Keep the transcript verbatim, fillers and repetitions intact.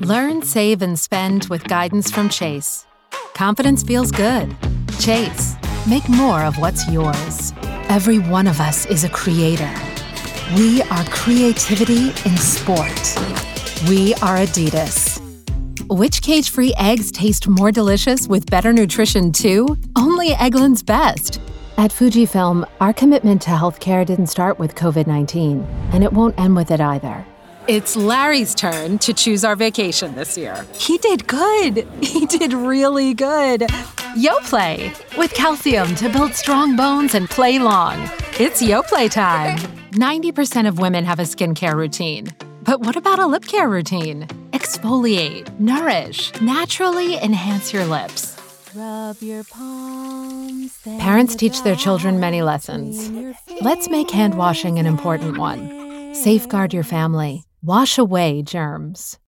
Learn, save, and spend with guidance from Chase. Confidence feels good. Chase. Make more of what's yours. Every one of us is a creator. We are creativity in sport. We are Adidas. Which cage-free eggs taste more delicious with better nutrition too? Only Eggland's Best. At Fujifilm, our commitment to healthcare didn't start with covid nineteen, and it won't end with it either. It's Larry's turn to choose our vacation this year. He did good. He did really good. YoPlay, with calcium to build strong bones and play long. It's YoPlay time. ninety percent of women have a skincare routine. But what about a lip care routine? Exfoliate, nourish, naturally enhance your lips. Rub your palms. Parents teach their children many lessons. Let's make hand washing an important one. Safeguard your family. Wash away germs.